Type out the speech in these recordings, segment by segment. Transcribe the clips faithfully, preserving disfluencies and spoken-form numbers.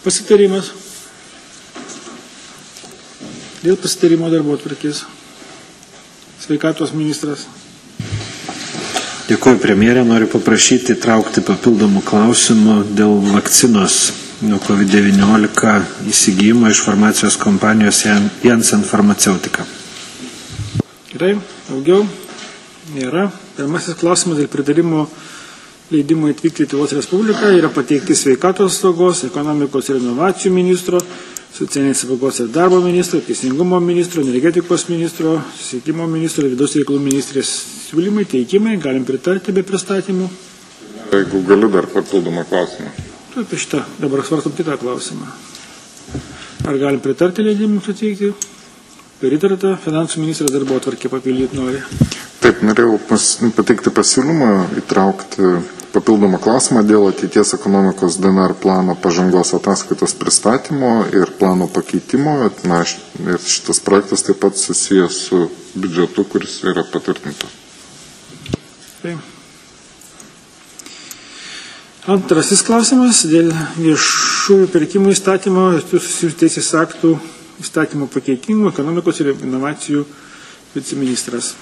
Pasitarimas. Dėl pasitarimo darbotvarkės. Sveikatos ministras. Dėkuoju, premjerė. Noriu paprašyti traukti papildomų klausimų dėl vakcinos nuo COVID devyniolika įsigijimo iš farmacijos kompanijos Janssen Farmaceutika. Gerai, daugiau nėra. Pirmasis klausimas dėl pritarimo leidimo atvykti į Lietuvos Respubliką yra pateikti sveikatos saugos, ekonomikos ir inovacijų ministro, socialinės apsaugos ir darbo ministro, teisingumo ministro, energetikos ministro, susisiekimo ministro ir vidaus reikalų ministrės siūlymai, teikimai. Galim pritarti be pristatymų. Jeigu galiu dar papildomą klausimą. Taip, šitą dabar svarstom kitą klausimą. Ar galim pritarti leidimui suteikti? Pritarta, finansų ministras darbotvarkę papildyti nori. Taip, norėjau pas, pateikti pasiūlymą, įtraukti papildomą klausimą dėl ateities ekonomikos D N R plano pažangos ataskaitos pristatymo ir plano pakeitimo. Na, ir šitas projektas taip pat susijęs su biudžetu, kuris yra patvirtintas. Taip. Antrasis klausimas dėl viešųjų pirkimų įstatymo ir susijusių teisės aktų įstatymo pakeitimų, ekonomikos ir inovacijų viceministras.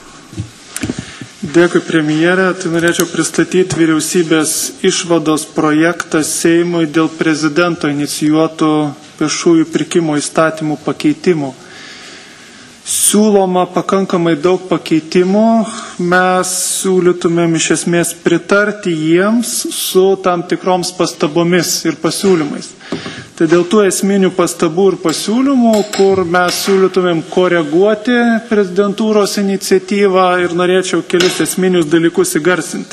Dėkui, premjerė. Tai norėčiau pristatyti vyriausybės išvados projektą Seimui dėl prezidento inicijuotų viešųjų pirkimų įstatymų pakeitimų. Siūloma pakankamai daug pakeitimų. Mes siūlytumėm iš esmės pritarti jiems su tam tikroms pastabomis ir pasiūlymais. Tai dėl tų esminių pastabų ir pasiūlymų, kur mes siūlytumėm koreguoti prezidentūros iniciatyvą ir norėčiau kelis esminius dalykus įgarsinti.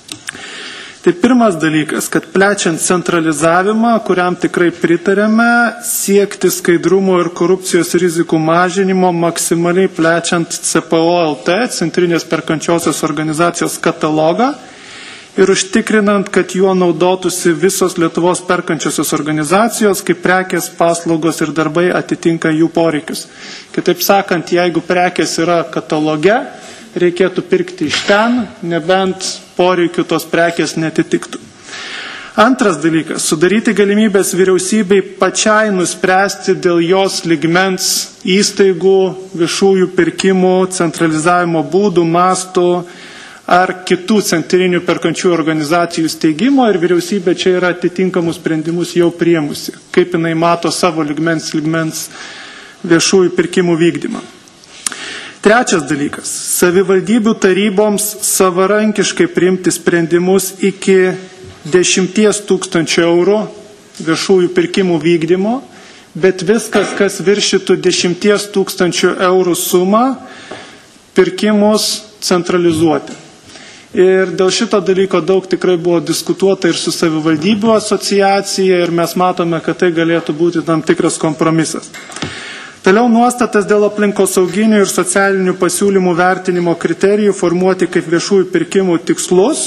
Tai pirmas dalykas, kad plečiant centralizavimą, kuriam tikrai pritarėme, siekti skaidrumo ir korupcijos rizikų mažinimo, maksimaliai plečiant C P O L T, Centrinės perkančiosios organizacijos katalogą, ir užtikrinant, kad juo naudotųsi visos Lietuvos perkančiosios organizacijos, kaip prekės, paslaugos ir darbai atitinka jų poreikius. Kitaip sakant, jeigu prekės yra kataloge, reikėtų pirkti iš ten, nebent poreikių tos prekės netitiktų. Antras dalykas, sudaryti galimybės vyriausybei pačiai nuspręsti dėl jos lygmens įstaigų, viešųjų pirkimų, centralizavimo būdų, mastų, ar kitų centrinių perkančių organizacijų steigimo, ir vyriausybė čia yra atitinkamus sprendimus jau priemusi, kaip jinai mato savo lygmens lygmens viešųjų pirkimų vykdymą. Trečias dalykas, savivaldybių taryboms savarankiškai priimti sprendimus iki dešimties tūkstančių eurų viešųjų pirkimų vykdymo, bet viskas, kas viršytų dešimties tūkstančių eurų sumą, pirkimus centralizuoti. Ir dėl šito dalyko daug tikrai buvo diskutuota ir su savivaldybių asociacija, ir mes matome, kad tai galėtų būti tam tikras kompromisas. Toliau nuostatas dėl aplinkosauginių ir socialinių pasiūlymų vertinimo kriterijų formuoti kaip viešųjų pirkimų tikslus,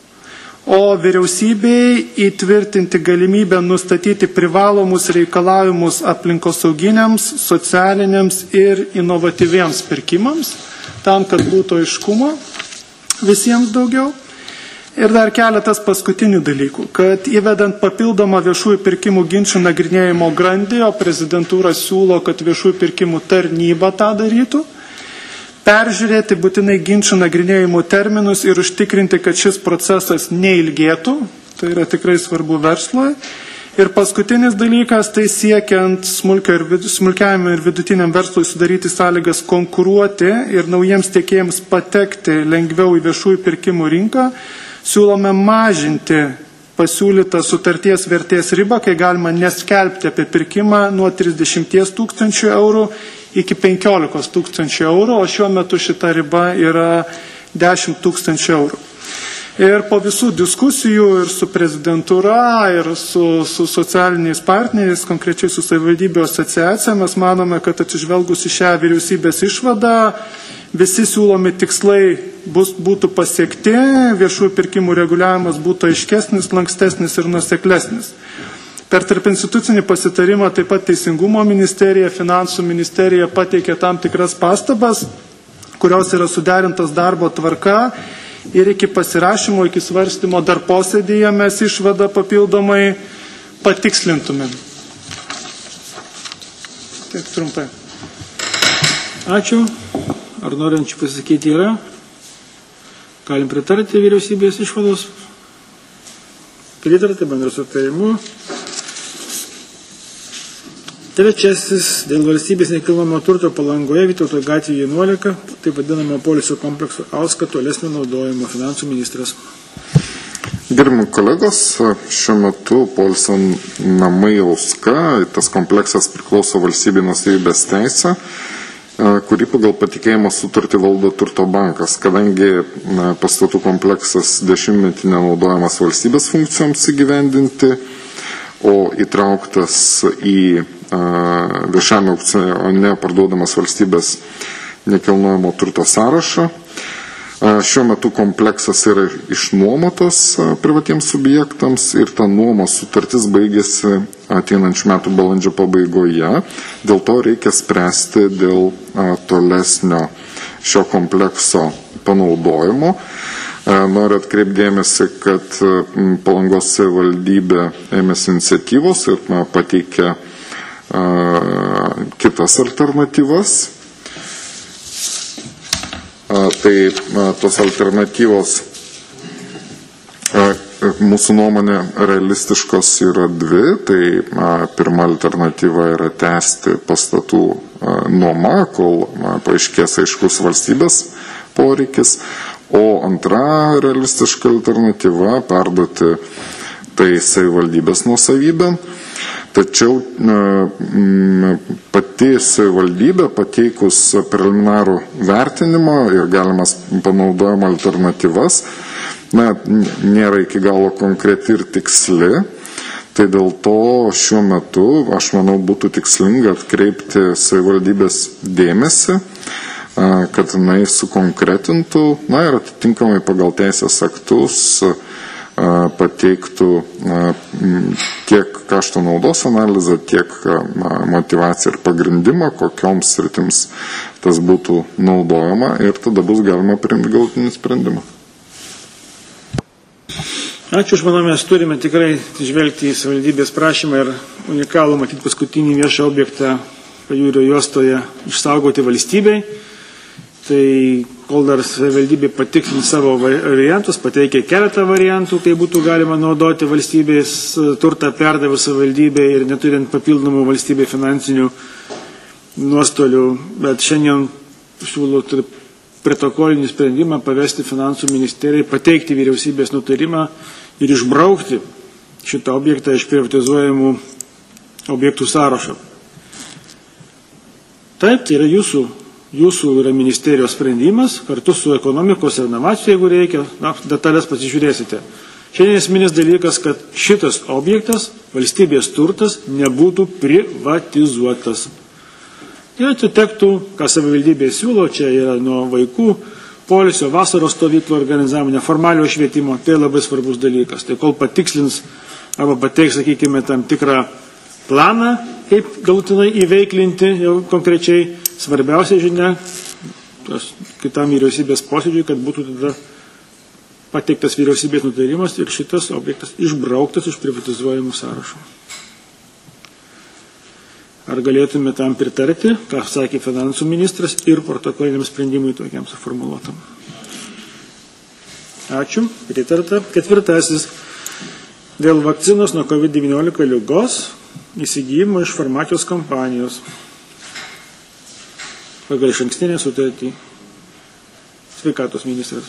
o vyriausybei įtvirtinti galimybę nustatyti privalomus reikalavimus aplinkosauginiams, socialiniams ir inovatyviems pirkimams, tam, kad būtų aiškumo visiems daugiau. Ir dar keletas paskutinių dalykų, kad įvedant papildomą viešųjų pirkimų ginčių nagrinėjimo grandį, o prezidentūra siūlo, kad viešųjų pirkimų tarnyba tą darytų, peržiūrėti būtinai ginčių nagrinėjimo terminus ir užtikrinti, kad šis procesas neilgėtų, tai yra tikrai svarbu verslui. Ir paskutinis dalykas, tai siekiant smulkiajam ir vidutiniam verslui sudaryti sąlygas konkuruoti ir naujiems tiekėjams patekti lengviau į viešųjų pirkimų rinką, siūlome mažinti pasiūlytą sutarties vertės ribą, kai galima neskelbti apie pirkimą nuo trisdešimties tūkstančių eurų iki penkiolikos tūkstančių eurų, o šiuo metu šita riba yra dešimt tūkstančių eurų. Ir po visų diskusijų ir su prezidentūra, ir su, su socialiniais partneriais, konkrečiai su savivaldybių asociacija, mes manome, kad atsižvelgus į šią vyriausybės išvadą, visi siūlomi tikslai bus, būtų pasiekti, viešųjų pirkimų reguliavimas būtų aiškesnis, lankstesnis ir nuoseklesnis. Per tarp institucinį pasitarimą taip pat Teisingumo ministerija, Finansų ministerija pateikė tam tikras pastabas, kurios yra suderintos darbo tvarka, ir iki pasirašymo, iki svarstymo dar posėdėje mes išvadą papildomai patikslintumėm. Taip trumpai. Ačiū. Ar norinčių pasakyti yra? Galim pritarti vyriausybės išvados. Pritarti bendru sutarimu. Trečiasis dėl valstybės nekilnojamo turto Palangoje Vytauto gatvė vienuolika, taip vadinamo poilsio komplekso Auska tolesnio naudojimo finansų ministras. Gerbiami kolegos, šiuo metu poilsio namai Auska, tas kompleksas priklauso valstybės nuosavybės teisė, kurį pagal patikėjimo sutartį valdo Turto bankas, kadangi pastatų kompleksas dešimtmetį nenaudojamas valstybės funkcijoms įgyvendinti, o įtrauktas į viešame aukcione parduodamas valstybės nekilnojamo turto sąrašą. Šiuo metu kompleksas yra išnuomotas privatiems subjektams ir ta nuomos sutartis baigėsi ateinančių metų balandžio pabaigoje. Dėl to reikia spręsti dėl tolesnio šio komplekso panaudojimo. Noriu atkreipdėmėsi, kad Palangos savivaldybė ėmėsi iniciatyvos ir pateikė kitas alternatyvas. Tai tos alternatyvos mūsų nuomonė realistiškos yra dvi. Tai pirma alternatyva yra tęsti pastatų nuoma, kol paaiškės aiškus valstybės poreikis. O antra realistiška alternatyva perduoti tai savivaldybės nuosavybę. Tačiau pati savivaldybė pateikus preliminarų vertinimą ir galimas panaudojimo alternatyvas, na, nėra iki galo konkreti ir tiksli. Tai dėl to šiuo metu, aš manau, būtų tikslinga atkreipti savivaldybės dėmesį, kad jinai sukonkretintų, na ir atitinkamai pagal teisės aktus pateiktų tiek kaštų naudos analizą, tiek motivaciją ir pagrindimą, kokioms sritims tas būtų naudojama ir tada bus galima priimti galutinį sprendimą. Ačiū, aš manau, mes turime tikrai žvelgti į savivaldybės prašymą ir unikalų matyti paskutinį viešą objektą pajūrio juostoje išsaugoti valstybei. Tai kol dar savivaldybė patikrins savo variantus, pateikė keletą variantų, kai būtų galima naudoti valstybės turtą perdavus savivaldybė ir neturint papildomų valstybė finansinių nuostolių. Bet šiandien siūlau protokolinį sprendimą pavesti finansų ministerijai, pateikti vyriausybės nutarimą ir išbraukti šitą objektą iš privatizuojamų objektų sąrašo. Taip, tai yra jūsų. Jūsų yra ministerijos sprendimas, kartu su ekonomikos ir inovacijų, jeigu reikia, na, detalės pasižiūrėsite. Šiandien esminis dalykas, kad šitas objektas, valstybės turtas, nebūtų privatizuotas. Ir atitektų, ką savivaldybė siūlo, čia yra nuo vaikų, poilsio, vasaros stovyklų organizavimo, neformalio švietimo, tai labai svarbus dalykas. Tai kol patikslins arba pateiks, sakykime, tam tikrą planą, kaip galutinai įveiklinti jau konkrečiai, svarbiausia žinia kitam vyriausybės posėdžiui, kad būtų tada pateiktas vyriausybės nutarimas ir šitas objektas išbrauktas iš privatizuojamų sąrašų. Ar galėtume tam pritarti, ką sakė finansų ministras ir protokoliniam sprendimui tokiam suformuluotam? Ačiū, pritarta. Ketvirtasis. Dėl vakcinos nuo COVID devyniolika ligos įsigijimo iš farmacijos kompanijos pagal išankstinę sutartį. Sveikatos ministras.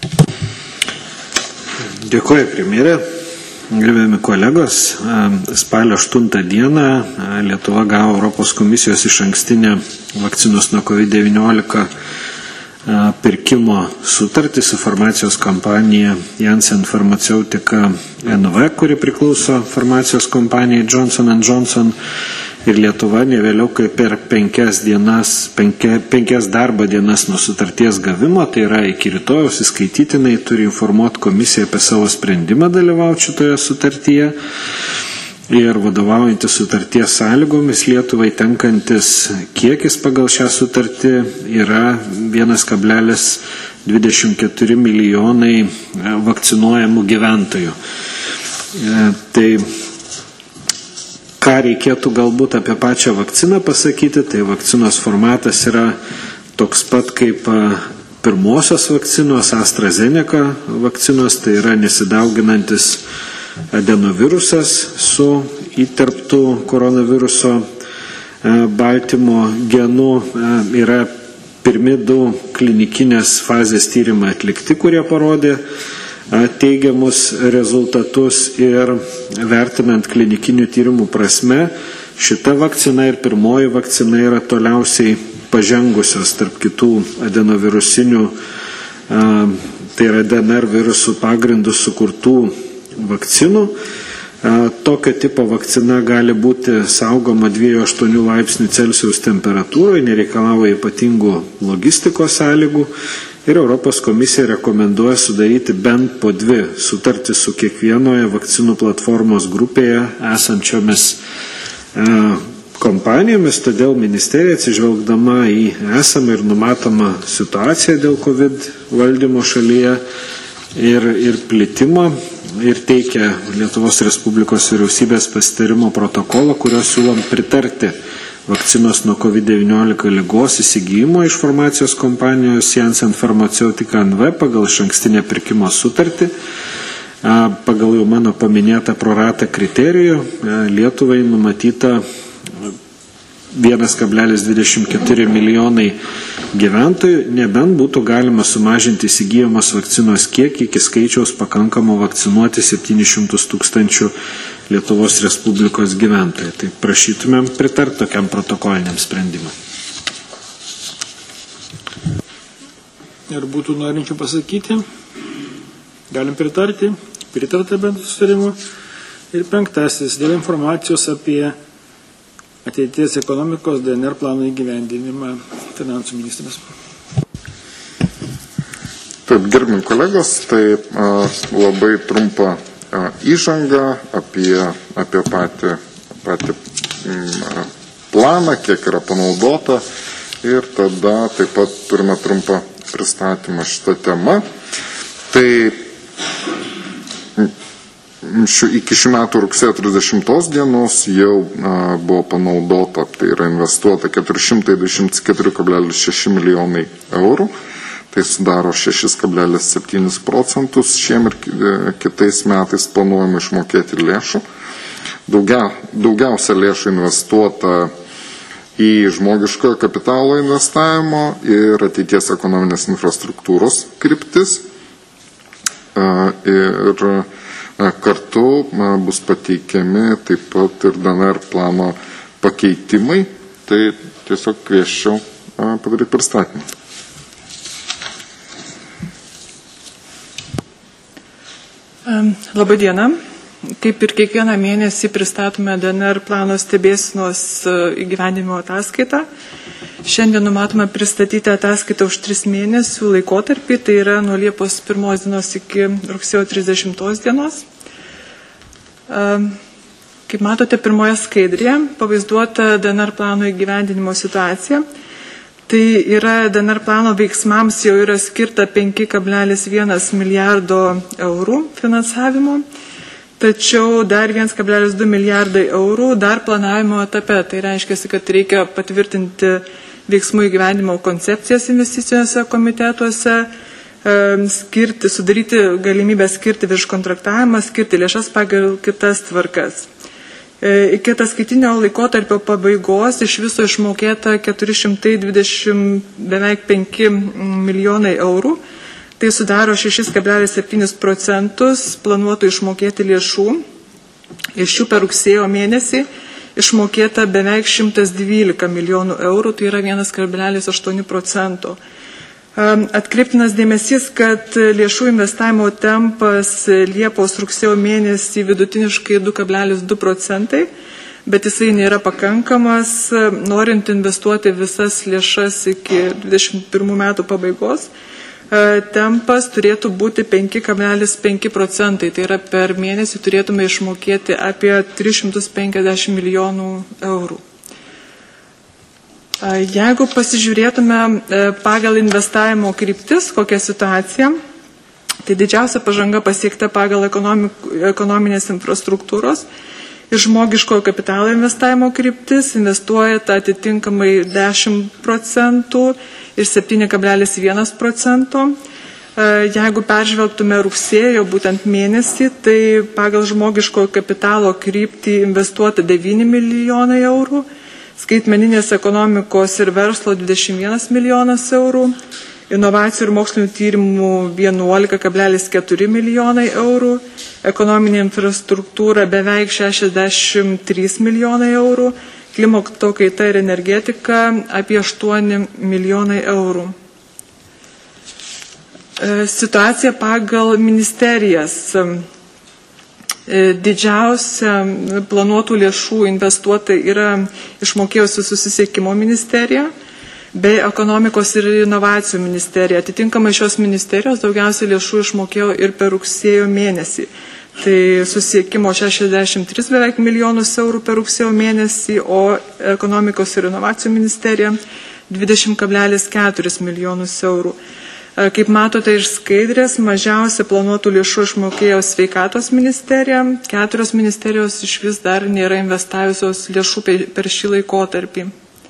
Dėkuoju, premjerė. Gerbiami kolegos, spalio aštuntą dieną Lietuva gavo Europos komisijos išankstinę vakcinos nuo COVID devyniolika pirkimo sutartį su farmacijos kompanija Janssen Pharmaceutica N V, kuri priklauso farmacijos kompanijai Johnson and Johnson. Ir Lietuva ne vėliau kaip per penkias, dienas, penkia, penkias darbo dienas nuo sutarties gavimo, tai yra iki rytojaus įskaitytinai, turi informuoti komisiją apie savo sprendimą dalyvauti šitoje sutartyje. Ir vadovaujantis sutarties sąlygomis Lietuvai tenkantis kiekis pagal šią sutartį yra vienas kablelis dvidešimt keturi milijonai vakcinuojamų gyventojų. Tai ką reikėtų galbūt apie pačią vakciną pasakyti, tai vakcinos formatas yra toks pat kaip pirmosios vakcinos, AstraZeneca vakcinos, tai yra nesidauginantis adenovirusas su įterptu koronaviruso baltymo genu. Yra pirmi du klinikinės fazės tyrimai atlikti, kurie parodė teigiamus rezultatus, ir vertinant klinikinių tyrimų prasme, šita vakcina ir pirmoji vakcina yra toliausiai pažengusios tarp kitų adenovirusinių, tai yra D N R virusų pagrindų sukurtų vakcinų. Tokio tipo vakcina gali būti saugoma dviejų aštuonių laipsnių Celsijaus temperatūroje, nereikalauja ypatingų logistikos sąlygų, ir Europos komisija rekomenduoja sudaryti bent po dvi sutartis su kiekvienoje vakcinų platformos grupėje esančiomis kompanijomis. Todėl ministerija, atsižvelgdama į esamą ir numatomą situaciją dėl COVID valdymo šalyje ir, ir plitimo, ir teikia Lietuvos Respublikos vyriausybės pasitarimo protokolą, kurio siūlom pritarti vakcinos nuo COVID devyniolika ligos įsigijimo iš farmacijos kompanijos Janssen Pharmaceutica N V pagal išankstinę pirkimo sutartį. Pagal jau mano paminėtą proratą kriterijų Lietuvai numatyta vienas kablelis dvidešimt keturi milijonai gyventojų, nebent būtų galima sumažinti įsigijamos vakcinos kiekį iki skaičiaus pakankamo vakcinuoti septynis šimtus tūkstančių Lietuvos Respublikos gyventojų. Tai prašytumėm pritarti tokiam protokoliniam sprendimui. Ir būtų norinčių pasakyti, galim pritarti, pritarti bent sutarimu. Ir penktasis, dėl informacijos apie ateities ekonomikos D N R plano įgyvendinimą finansų ministras. Taip, gerbimi kolegos, tai a, labai trumpa a, įžanga apie, apie patį, patį m, planą, kiek yra panaudota, ir tada taip pat turime trumpą pristatymą šitą temą. Tai Šių, iki šių metų rugsėjo trisdešimtos dienos jau a, buvo panaudota, tai yra investuota keturi šimtai dvidešimt keturi kablelis šeši milijonai eurų, tai sudaro šeši kablelis septyni procentus šiem ir kitais metais planuojama išmokėti lėšų. Daugia, daugiausia lėšų investuota į žmogiškojo kapitalo investavimo ir ateities ekonominės infrastruktūros kryptis. A, ir Kartu bus pateikiami taip pat ir D N R plano pakeitimai, tai tiesiog kvieščiau padaryti pristatymą. Labą dieną. Kaip ir kiekvieną mėnesį pristatome D N R plano stebėsenos įgyvendinimo ataskaitą. Šiandien numatome pristatyti ataskaitą už tris mėnesių laikotarpį, tai yra nuo Liepos pirmos dienos iki rugsėjo trisdešimtos dienos. Kaip matote, pirmoje skaidrėje pavaizduota D N R plano įgyvendinimo situacija. Tai yra D N R plano veiksmams jau yra skirta penki kablelis vienas milijardo eurų finansavimo, tačiau dar vienas kablelis du milijardai eurų dar planavimo etape. Tai reiškia, kad reikia patvirtinti veiksmų įgyvendinimo koncepcijas investicijose komitetuose, skirti, sudaryti galimybę skirti virš kontraktavimą, skirti lėšas pagal kitas tvarkas. Iki ataskaitinio laikotarpio pabaigos iš viso išmokėta keturi šimtai dvidešimt beveik penki milijonai eurų. Tai sudaro šeši kablelis septyni procentus planuotų išmokėti lėšų. Iš jų per rugsėjo mėnesį išmokėta beveik šimtas dvylika milijonų eurų, tai yra vienas kablelis aštuoni procento. Atkreiptinas dėmesys, kad lėšų investavimo tempas Liepos rugsėjo mėnesį vidutiniškai du kablelis du procentai, bet jisai nėra pakankamas, norint investuoti visas lėšas iki dvidešimt pirmų metų pabaigos. Tempas turėtų būti penki kablelis penki procentai, tai yra per mėnesį turėtume išmokėti apie tris šimtus penkiasdešimt milijonų eurų. Jeigu pasižiūrėtume pagal investavimo kryptis, kokia situacija, tai didžiausia pažanga pasiekta pagal ekonominės infrastruktūros ir žmogiškojo kapitalo investavimo kryptis investuoja tą atitinkamai dešimt procentų ir septyni kablelis vienas procento. Jeigu peržvelgtume rugsėjo būtent mėnesį, tai pagal žmogiškojo kapitalo kryptį investuota devyni milijonai eurų, skaitmeninės ekonomikos ir verslo dvidešimt vienas milijonas eurų, inovacijų ir mokslinių tyrimų vienuolika kablelis keturi milijonai eurų, ekonominė infrastruktūra beveik šešiasdešimt trys milijonai eurų, klimato kaita ir energetika apie aštuoni milijonai eurų. Situacija pagal ministerijas. Didžiausia planuotų lėšų investuota yra išmokėjusi susisiekimo ministerija bei ekonomikos ir inovacijų ministerija. Atitinkamai šios ministerijos daugiausiai lėšų išmokėjo ir per rugsėjo mėnesį. Tai susisiekimo šešiasdešimt tris beveik milijonus eurų per rugsėjo mėnesį, o ekonomikos ir inovacijų ministerija dvidešimt kablelis keturi milijonus eurų. Kaip matote iš skaidrės, mažiausia planuotų lėšų išmokėjo sveikatos ministerija, keturios ministerijos iš vis dar nėra investavusios lėšų per šį laikotarpį.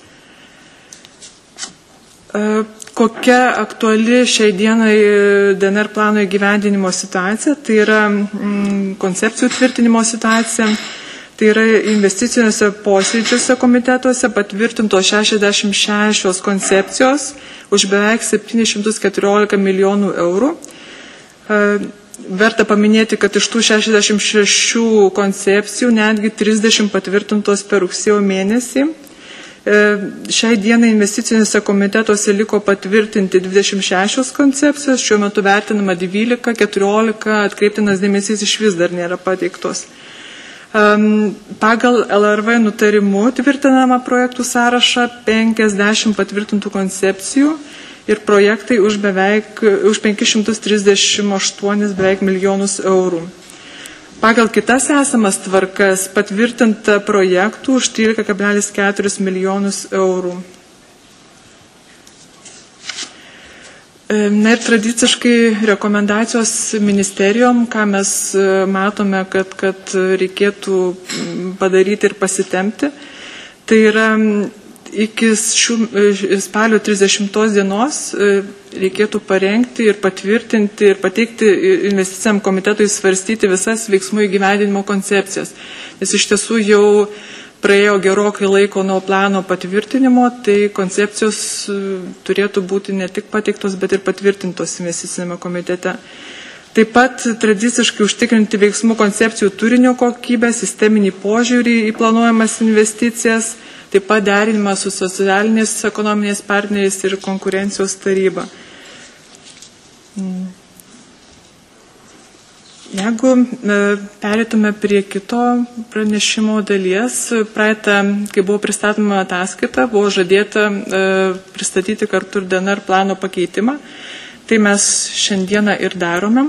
Kokia aktuali šiai dienai D N R plano įgyvendinimo situacija? Tai yra koncepcijų tvirtinimo situacija. Tai yra investiciniuose posėdžiuose komitetuose patvirtintos šešiasdešimt šešios koncepcijos už beveik septynis šimtus keturiolika milijonų eurų. Verta paminėti, kad iš tų šešiasdešimt šešių koncepcijų netgi trisdešimt patvirtintos per rugsėjo mėnesį. Šiai dienai investiciniuose komitetuose liko patvirtinti dvidešimt šešios koncepcijos, šiuo metu vertinama dvylika, keturiolika, atkreiptinas dėmesys iš vis dar nėra pateiktos. Pagal L R V nutarimu tvirtinama projektų sąrašą penkiasdešimt patvirtintų koncepcijų ir projektai už beveik už penkis šimtus trisdešimt aštuonis beveik milijonus eurų. Pagal kitas esamas tvarkas patvirtinta projektų už trylika kablelis keturi milijonus eurų. Na ir tradiciškai rekomendacijos ministerijom, ką mes matome, kad, kad reikėtų padaryti ir pasitemti, tai yra iki šių, spalio trisdešimtos dienos reikėtų parengti ir patvirtinti ir pateikti investiciniam komitetui svarstyti visas veiksmų įgyvendinimo koncepcijas. Nes iš tiesų jau praėjo gerokai laiko nuo plano patvirtinimo, tai koncepcijos turėtų būti ne tik pateiktos, bet ir patvirtintos investicinėme komitete. Taip pat tradiciškai užtikrinti veiksmų koncepcijų turinio kokybę, sisteminį požiūrį į planuojamas investicijas, taip pat derinimą su socialinės ekonominės partneriais ir konkurencijos taryba. Jeigu perėtume prie kito pranešimo dalies, praeitą, kai buvo pristatoma ataskaita, buvo žadėta pristatyti kartu ir D N R plano pakeitimą. Tai mes šiandieną ir darome.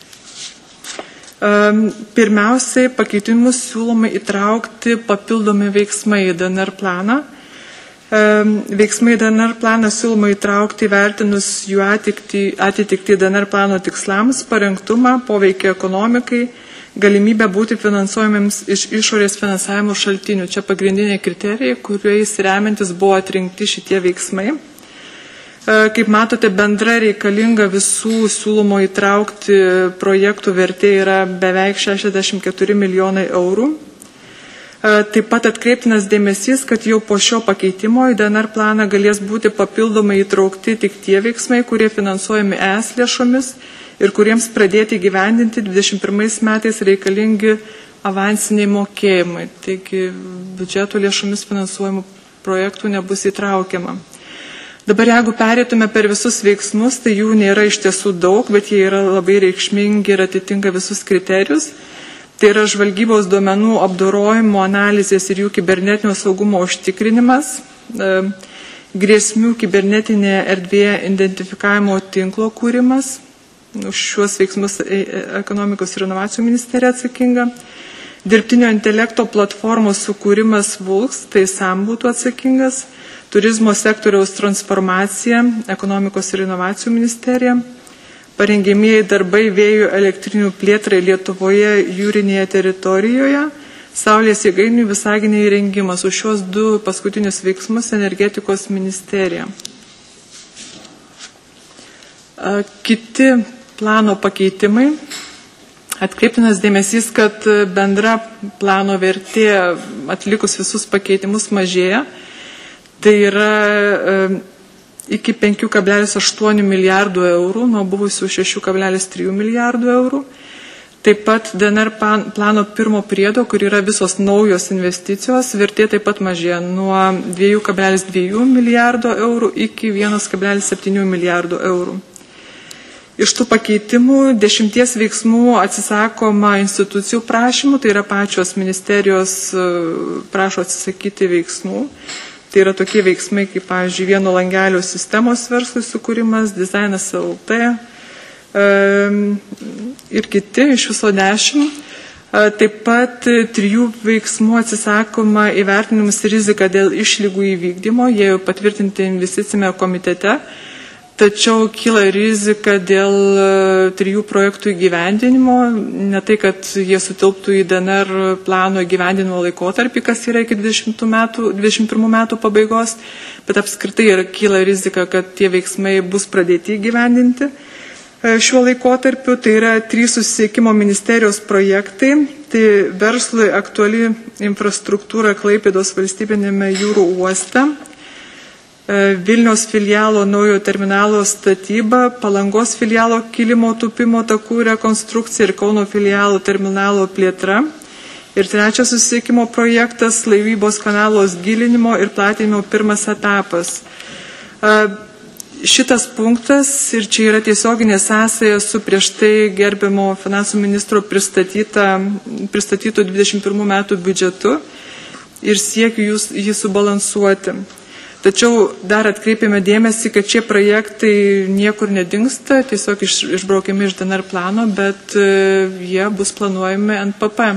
Pirmiausiai pakeitimus siūloma įtraukti papildomi veiksmai į D N R planą. Veiksmai D N R planą siūloma įtraukti vertinus jų atitikti D N R plano tikslams, parengtumą, poveikį ekonomikai, galimybę būti finansuojamiems iš išorės finansavimo šaltinių. Čia pagrindiniai kriterijai, kuriais remiantis buvo atrinkti šitie veiksmai. Kaip matote, bendra reikalinga visų siūlomo įtraukti projektų vertė yra beveik šešiasdešimt keturi milijonai eurų. Taip pat atkreiptinas dėmesys, kad jau po šio pakeitimo į D N R planą galės būti papildomai įtraukti tik tie veiksmai, kurie finansuojami E S lėšomis ir kuriems pradėti gyvendinti dvidešimt pirmais metais reikalingi avansiniai mokėjimai. Taigi biudžeto lėšomis finansuojamų projektų nebus įtraukiama. Dabar jeigu perėtume per visus veiksmus, tai jų nėra iš tiesų daug, bet jie yra labai reikšmingi ir atitinka visus kriterijus. Tai yra žvalgybos duomenų apdorojimo, analizės ir jų kibernetinio saugumo užtikrinimas, grėsmių kibernetinėje erdvėje identifikavimo tinklo kūrimas, už šiuos veiksmus ekonomikos ir inovacijų ministerija atsakinga, dirbtinio intelekto platformos sukūrimas V U L K S, tai SAM būtų atsakingas, turizmo sektoriaus transformacija, ekonomikos ir inovacijų ministerija, parengiamieji darbai vėjų elektrinių plėtrai Lietuvoje jūrinėje teritorijoje, saulės jėgainių Visagine įrengimas. Už šios du paskutinius veiksmus energetikos ministerija. Kiti plano pakeitimai. Atkreiptinas dėmesys, kad bendra plano vertė atlikus visus pakeitimus mažėja. Tai yra iki penki kablelis aštuoni milijardų eurų, nuo buvusių šeši kablelis trys milijardų eurų. Taip pat D N R plano pirmo priedo, kur yra visos naujos investicijos, vertė taip pat mažėja nuo du kablelis du milijardo eurų iki vienas kablelis septyni milijardo eurų. Iš tų pakeitimų dešimties veiksmų atsisakoma institucijų prašymų, tai yra pačios ministerijos prašo atsisakyti veiksmų. Tai yra tokie veiksmai, kaip, pavyzdžiui, vieno langelio sistemos verslui sukūrimas, dizainas L T ir kiti, iš viso dešimt. Taip pat trijų veiksmų atsisakoma įvertinimus riziką dėl išlygų įvykdymo, jie jau patvirtinti investicinėme komitete. Tačiau kyla rizika dėl trijų projektų įgyvendinimo, ne tai, kad jie sutilptų į D N R plano įgyvendinimo laikotarpį, kas yra iki dvidešimt pirmų metų pabaigos, bet apskritai kyla rizika, kad tie veiksmai bus pradėti įgyvendinti šiuo laikotarpiu. Tai yra trys susisiekimo ministerijos projektai, tai verslui aktuali infrastruktūra Klaipėdos valstybinėme jūrų uoste, Vilniaus filialo naujo terminalo statyba, Palangos filialo kilimo tupimo takų rekonstrukcija ir Kauno filialo terminalo plėtra. Ir trečias susisiekimo projektas laivybos kanalos gilinimo ir platinimo pirmas etapas. Šitas punktas, ir čia yra tiesioginė sąsaja su prieš tai gerbiamo finansų ministro pristatytų dvidešimt pirmų metų biudžetu ir siekiu jį subalansuoti. Tačiau dar atkreipiame dėmesį, kad šie projektai niekur nedingsta, tiesiog iš, išbraukiami iš D N R plano, bet jie bus planuojami N P P.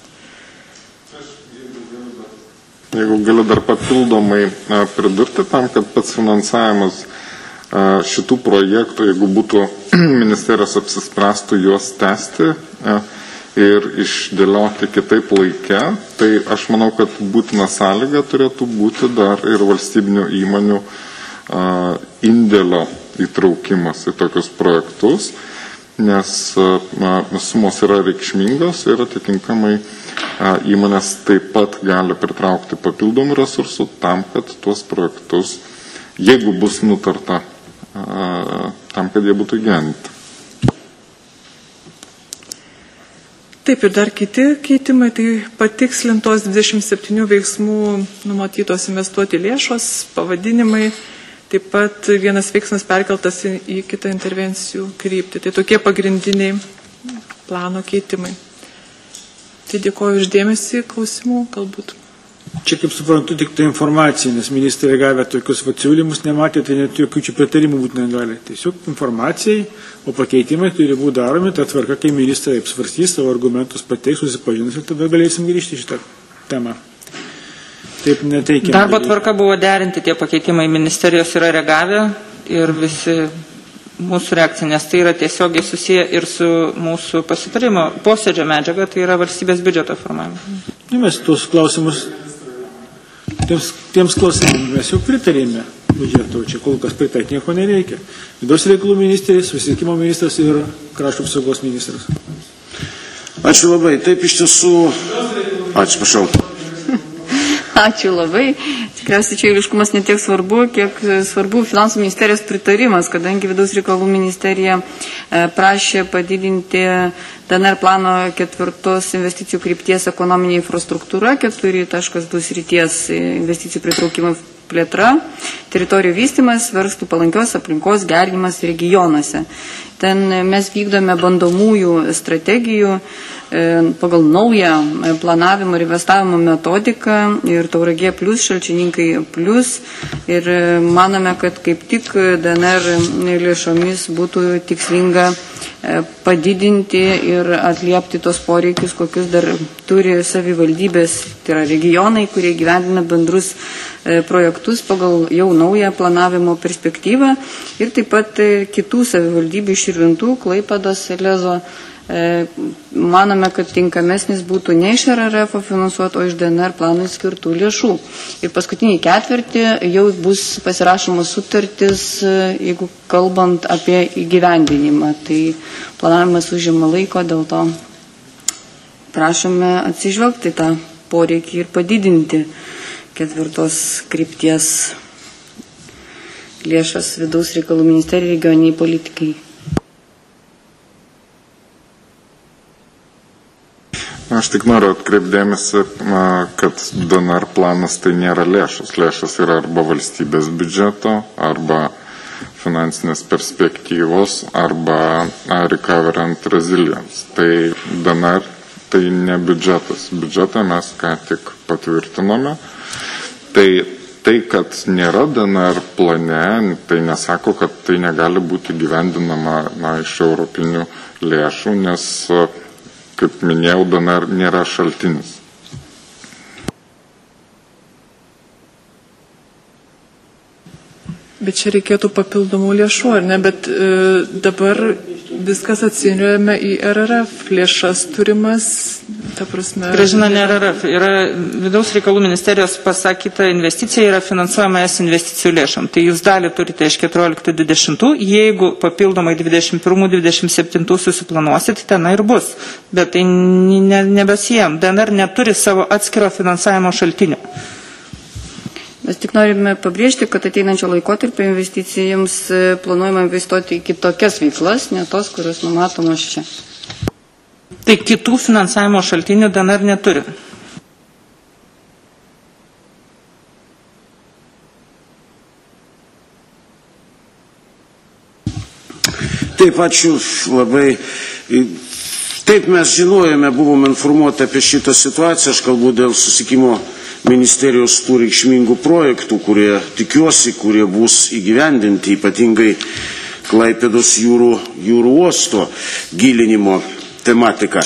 Jeigu galiu dar papildomai pridurti tam, kad pats finansavimas šitų projektų, jeigu būtų ministerijos apsispręstų juos tęsti ir išdėlioti kitaip laike, tai aš manau, kad būtina sąlyga turėtų būti dar ir valstybinių įmonių a, indėlio įtraukimas į tokius projektus, nes a, sumos yra reikšmingos ir atitinkamai a, įmonės taip pat gali pritraukti papildomų resursų tam, kad tuos projektus, jeigu bus nutarta, a, tam, kad jie būtų įgyvendinti. Taip, ir dar kiti keitimai, tai patikslintos dvidešimt septynių veiksmų numatytos investuoti lėšos, pavadinimai, taip pat vienas veiksmas perkeltas į, į kitą intervencijų kryptį. Tai tokie pagrindiniai plano keitimai. Tai dėkoju uždėmesį, klausimų galbūt. Čia, kaip suprantu, tik tai informacija, nes ministrai gavę tokius siūlymus nematė, tai net jokių čia pritarimų būti negali. Tiesiog informacijai, o pakeitimai turi būti daromi, ta tvarka, kai ministrai apsvarstys, savo argumentus pateiks, susipažinus ir tada galėsim grįžti šitą temą. Taip neteikime. Darbo tvarka buvo derinti, tie pakeitimai ministerijos yra reagavę ir visi mūsų reakcija, nes tai yra tiesiogiai susiję ir su mūsų pasitarimo posėdžio medžiaga, tai yra valstybės biudžeto formavimu. Mes tuos klausimus, tiems, tiems klausimams mes jau pritarėme biudžeto, čia kol kas pritarti nieko nereikia. Vidaus reikalų ministras, susisiekimo ministras ir krašto apsaugos ministras. Ačiū labai. Taip iš tiesų. Ačiū, prašau. Ačiū labai. Tikriausiai čia eiliškumas ne tiek svarbu, kiek svarbu finansų ministerijos pritarimas, kadangi vidaus reikalų ministerija prašė padidinti D N R plano ketvirtos investicijų krypties ekonominė infrastruktūra, keturi taškas du srities investicijų pritraukimo plėtra, teritorijų vystymas, verslų palankios aplinkos gerinimas regionuose. Ten mes vykdome bandomųjų strategijų pagal naują planavimo ir investavimo metodiką ir Tauragė plus, Šalčininkai plus ir manome, kad kaip tik D N R lėšomis būtų tikslinga padidinti ir atliepti tos poreikius, kokius dar turi savivaldybės, tai yra regionai, kurie gyvendina bendrus projektus pagal jau naują planavimo perspektyvą ir taip pat kitų savivaldybių iš Širvintų, Klaipėdos, Lezo manome, kad tinkamesnis būtų ne iš R R F finansuoti, o iš D N R planui skirtų lėšų. Ir paskutinį ketvirtį jau bus pasirašomos sutartis, jeigu kalbant apie įgyvendinimą. Tai planavimas užima laiko, dėl to prašome atsižvelgti tą poreikį ir padidinti ketvirtos krypties lėšas vidaus reikalų ministerijai regioniniai politikai. Aš tik noriu atkreipdėmėsi, kad D N R planas tai nėra lėšas. Lėšas yra arba valstybės biudžeto, arba finansinės perspektyvos, arba Recovery and Resilience. Tai D N R tai ne biudžetas. Biudžetą mes ką tik patvirtinome. Tai, tai kad nėra D N R plane, tai nesako, kad tai negali būti gyvendinama na, iš europinių lėšų, nes kaip minėjau, D N R nėra šaltinis. Bet čia reikėtų papildomų lėšų, ar ne? Bet e, dabar viskas atsiriame į R R F lėšas turimas, ta prasme... Gražina, ne R R F. Yra vidaus reikalų ministerijos pasakyta investicija, yra finansuojama es investicijų lėšom. Tai jūs dalį turite iš keturioliktų dvidešimtų, jeigu papildomai dvidešimt pirmų dvidešimt septintų susiplanuosit, ten ir bus. Bet tai ne, nebesijam. D N R neturi savo atskiro finansavimo šaltinio. Mes tik norime pabrėžti, kad ateinančio laikotarpio investicijams planuojama investuoti į kitokias veiklas, ne tos, kurios numatomos čia. Tai kitų finansavimo šaltinių D N R neturi. Taip, ačiū labai. Taip, mes žinojame, buvom informuoti apie šitą situaciją, aš kalbu dėl susikimo ministerijos tų reikšmingų projektų, kurie tikiuosi, kurie bus įgyvendinti, ypatingai Klaipėdos jūrų, jūrų uosto gilinimo tematika.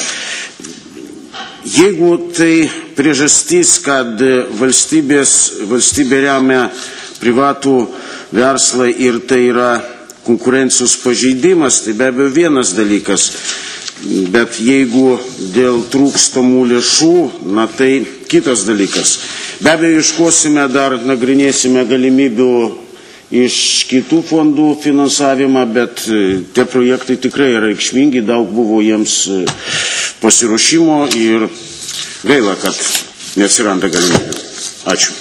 Jeigu tai priežastis, kad valstybės, valstybė remia privatų verslą ir tai yra konkurencijos pažeidimas, tai be abejo vienas dalykas. Bet jeigu dėl trūkstamų lėšų, na tai kitas dalykas. Be abejo, iškosime dar, nagrinėsime galimybių iš kitų fondų finansavimą, bet tie projektai tikrai yra reikšmingi, daug buvo jiems pasiruošimo ir gaila, kad neatsiranda galimybių. Ačiū.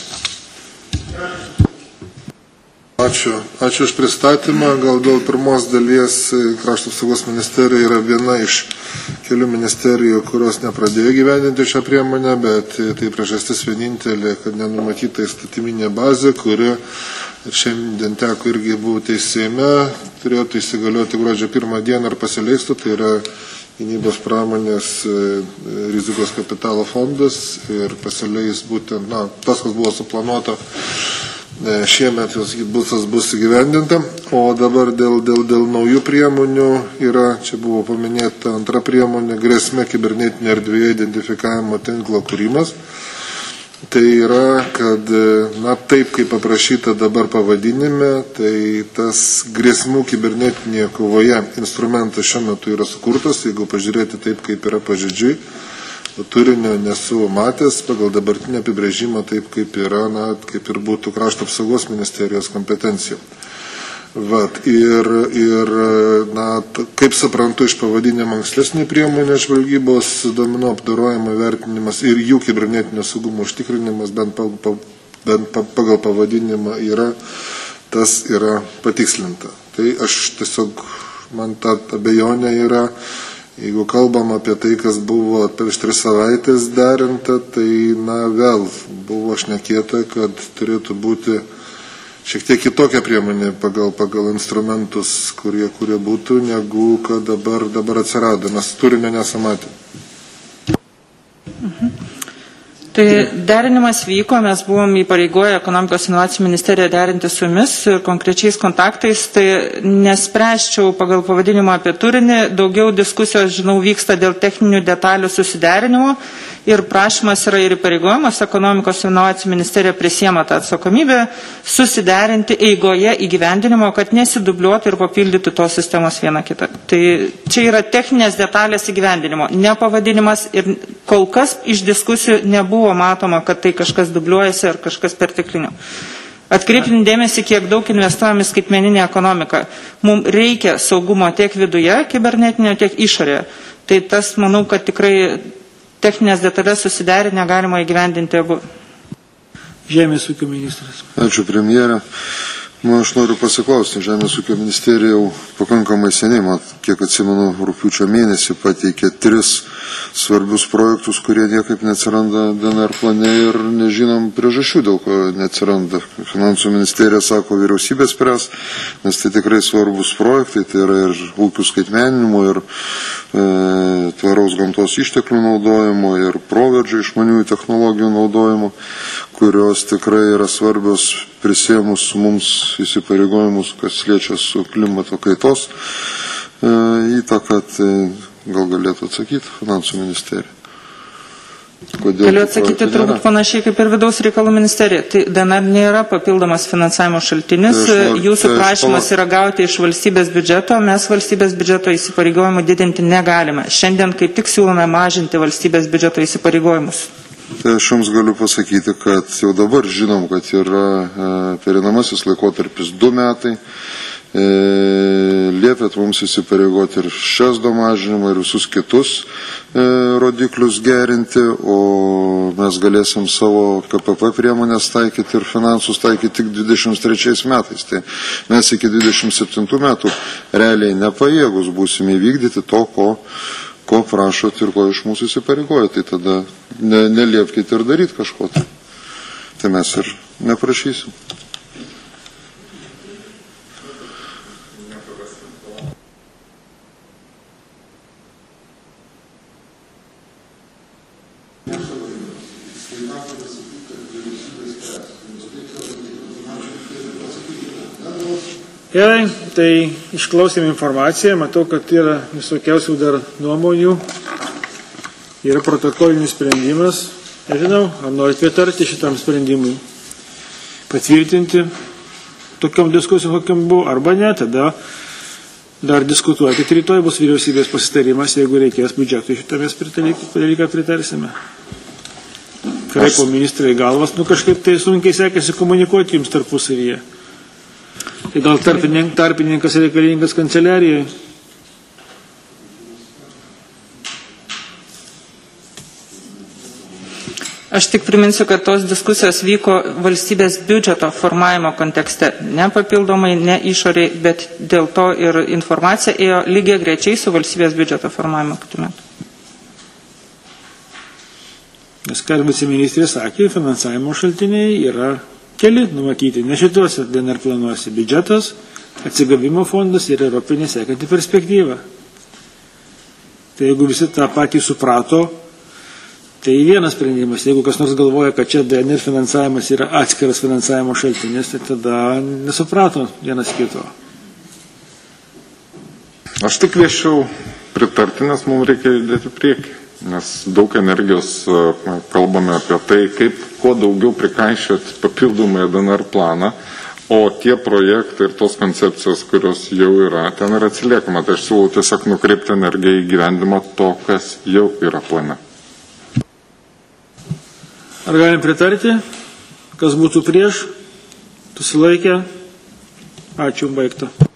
Ačiū. Ačiū už pristatymą. Gal dėl pirmos dalies Krašto apsaugos ministerija yra viena iš kelių ministerijų, kurios nepradėjo gyvendinti šią priemonę, bet tai priežastis vienintelė, kad nenumatyta įstatyminė bazė, kuri ir šiandien teko irgi būti Seime, turėtų įsigalioti gruodžio pirmą dieną ir pasileistų, tai yra gynybos pramonės rizikos kapitalo fondas ir pasileis būtent, na, tas, kas buvo suplanuota šiemet jos busas bus įgyvendinta, o dabar dėl, dėl, dėl naujų priemonių yra, čia buvo paminėta antra priemonė, grėsmė kibernetinė erdvėje identifikavimo tinklo kūrimas. Tai yra, kad, na, taip kaip aprašyta dabar pavadinime, tai tas grėsmų kibernetinėje kovoje instrumentas šiuo metu yra sukurtas, jeigu pažiūrėti taip, kaip yra pažodžiui. Turinio nesu matęs pagal dabartinę apibrėžimą taip, kaip yra, na, kaip ir būtų Krašto apsaugos ministerijos kompetencija. Vat, ir, ir na, kaip suprantu iš pavadinimo ankstesnį priemonę žvalgybos duomenų apdorojimo vertinimas ir jų kibernetinio saugumo užtikrinimas bent, pa, pa, bent pa, pagal pavadinimą yra, tas yra patikslinta. Tai aš tiesiog, man ta abejonė yra. Jeigu kalbam apie tai, kas buvo prieš tris savaitės derinta, tai na, vėl buvo šnekėta, kad turėtų būti šiek tiek kitokia priemonė pagal, pagal instrumentus, kurie, kurie būtų, negu kad dabar, dabar atsirado, nes turinio nesamatė. Mhm. Tai derinimas vyko, mes buvom įpareigoję ekonomikos inovacijų ministeriją derinti su jumis konkrečiais kontaktais, tai nespręsčiau pagal pavadinimą apie turinį, daugiau diskusijos, žinau, vyksta dėl techninių detalių susiderinimo Ir prašymas yra ir įpareigojimas, ekonomikos ir inovacijų ministerija prisiema tą atsakomybę susiderinti eigoje įgyvendinimo, kad nesidubliuotų ir papildytų tos sistemos vieną kitą. Tai čia yra techninės detalės įgyvendinimo, ne pavadinimas ir kol kas iš diskusijų nebuvo matoma, kad tai kažkas dubliuojasi ar kažkas perteklinio. Atkreipim dėmesį, kiek daug investuojame į skaitmeninę ekonomiką. Mums reikia saugumo tiek viduje, kibernetinio, tiek išorėje. Tai tas, manau, kad tikrai techninės detalės susiderinę galima įgyvendinti abu. Žemės ūkio ministras. Ačiū, premjerė. Man aš noriu pasiklausti, Žemės ūkio ministerija jau pakankamai seniai, man kiek atsimenu, rugpjūčio mėnesį pateikė tris svarbius projektus, kurie niekaip neatsiranda D N R plane ir nežinom priežasčių, dėl ko neatsiranda. Finansų ministerija sako, vyriausybė spręs, nes tai tikrai svarbus projektai, tai yra ir ūkių skaitmeninimo, ir e, tvaraus gamtos išteklių naudojimo, ir proveržio išmaniųjų technologijų naudojimo, kurios tikrai yra svarbios prisėmus mums įsipareigojimus, kas liečia su klimato kaitos e, įtaka, tai gal galėtų atsakyti finansų ministerija. Kodėl Galiu atsakyti turbūt panašiai kaip ir vidaus reikalų ministerija. Tai D N R nėra papildomas finansavimo šaltinis. Tai nor, Jūsų tai prašymas pala... yra gauti iš valstybės biudžeto. Mes valstybės biudžeto įsipareigojimų didinti negalime. Šiandien kaip tik siūlome mažinti valstybės biudžeto įsipareigojimus. Tai aš jums galiu pasakyti, kad jau dabar žinom, kad yra e, pereinamasis laikotarpis du metai. E, liepėt mums įsipareigoti ir šias domažinimą ir visus kitus e, rodiklius gerinti, o mes galėsim savo K P P priemonės taikyti ir finansus taikyti tik dvidešimt trečiais metais. Tai mes iki dvidešimt septintų metų realiai nepajėgus būsime įvykdyti to, ko, ko prašot ir ko iš mūsų įsipareigoja. Tai tada ne, neliepkite ir daryti kažko. Tai, tai mes ir neprašysim. Gerai, tai išklausėm informaciją, matau, kad yra visokiausių dar nuomonių, yra protokolinis sprendimas. Nežinau, ar norit pritarti šitam sprendimui, patvirtinti tokiom diskusijom, kokiam buvo, arba ne, tada dar diskutuokit, rytoj bus vyriausybės pasitarimas, jeigu reikės biudžetui šitą mes dalyką pritarsime. Kraipo ministrai galvas, nu kažkaip tai sunkiai sekėsi komunikuoti jums tarpusavyje. Tai gal tarpininkas, tarpininkas reikalingas kanceliarijoje? Aš tik priminsiu, kad tos diskusijos vyko valstybės biudžeto formavimo kontekste. Ne papildomai, ne išoriai, bet dėl to ir informacija ėjo lygiai grečiai su valstybės biudžeto formavimo kitų metų. Nes ką viceministrė sakė, finansavimo šaltiniai yra keli numatyti, ne šituose D N R planuose, biudžetas, atsigavimo fondas ir europinė sekanti perspektyva. Tai jeigu visi tą patį suprato, tai vienas sprendimas. Jeigu kas nors galvoja, kad čia D N R finansavimas yra atskiras finansavimo šaltinis, tai tada nesuprato vienas kito. Aš tik kviečiau pritarti, nes mums reikia judėti priekį. Nes daug energijos kalbame apie tai, kaip kuo daugiau prikaišioti papildomai D N R planą, o tie projektai ir tos koncepcijos, kurios jau yra, ten yra atsiliekama. Tai aš siūlau tiesiog nukreipti energiją į gyvendimą to, kas jau yra plane. Ar galim pritarti? Kas būtų prieš? Susilaikę? Ačiū, baigta.